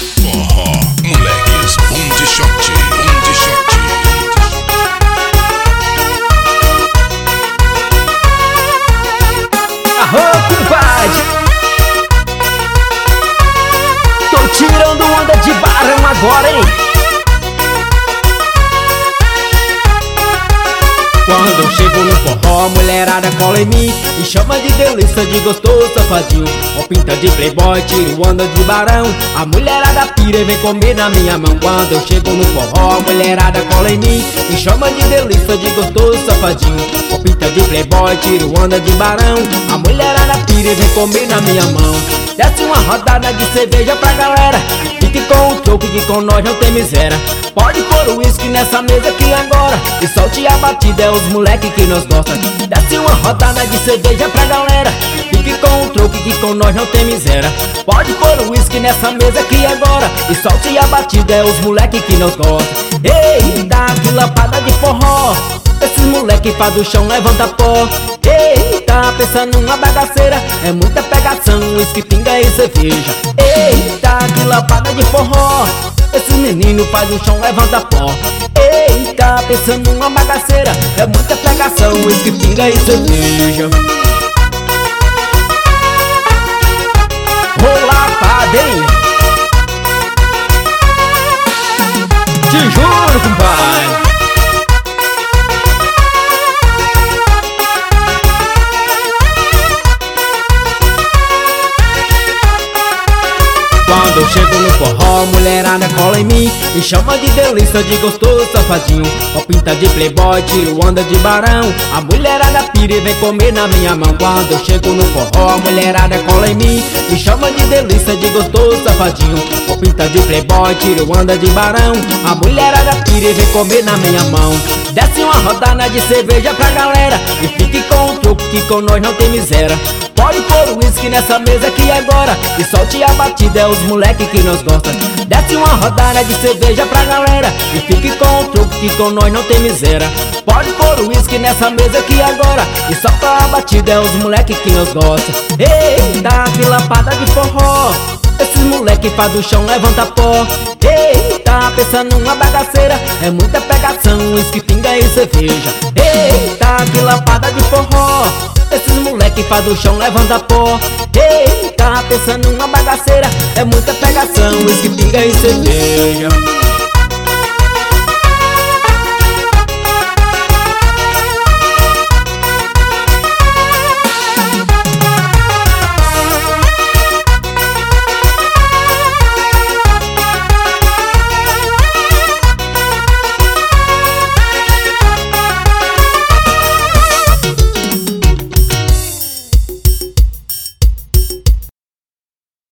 Forró, moleques, de shot, de shot. Arro, compadre, tô tirando onda de barão agora, hein? Quando eu chego no forró, a mulherada cola em mim e chama de delícia, de gostoso, safadinho. Ó pinta de playboy, tiro onda de barão. A mulherada pira e vem comer na minha mão. Quando eu chego no forró, a mulherada cola em mim e chama de delícia, de gostoso, safadinho. Ó pinta de playboy, tiro onda de barão. A mulherada pira e vem comer na minha mão. Desce uma rodada de cerveja pra galera. Fique com o troco que com nós não tem miséria. Pode pôr o uísque nessa mesa aqui agora e solte a batida, é os moleque que nós gosta. Desce uma rodada de cerveja pra galera. Fique com o troco que com nós não tem miséria. Pode pôr o uísque nessa mesa aqui agora e solte a batida, é os moleque que nós gosta. Eita, que lapada de forró, esses moleque faz do chão, levanta pó. Eita, pensando numa bagaceira, é muita pegação, uísque, pinga e cerveja. Eita, que lapada de forró, esses meninos faz do chão, levanta pó. Eita, pensando numa bagaceira, é muita pegação, uísque, pinga e cerveja. Ô lapada, hein? Te juro, compadre. Quando eu chego no forró, a mulherada cola em mim e chama de delícia, de gostoso, safadinho. Ó pinta de playboy, tiro onda de barão. A mulherada pira e vem comer na minha mão. Quando eu chego no forró, a mulherada cola em mim e chama de delícia, de gostoso, safadinho. Ó pinta de playboy, tiro onda de barão. A mulherada pira e vem comer na minha mão. Desce uma rodada de cerveja pra galera e fique com o troco que com nós não tem miséria. Pode pôr o uísque nessa mesa aqui agora e solte a batida, é os moleque que nós gosta. Desce uma rodada de cerveja pra galera e fique com o troco que com nós não tem miséria. Pode pôr o uísque nessa mesa aqui agora e solta a batida, é os moleque que nós gosta. Eita, que lapada de forró, esses moleque faz do chão, levanta pó. Eita, pensando numa bagaceira, é muita pegação, uísque, pinga e cerveja. Eita, que lapada de forró, esses moleque faz do chão, levanta pó. Eita, pensando numa bagaceira, é muita pegação, uísque, pinga e cerveja.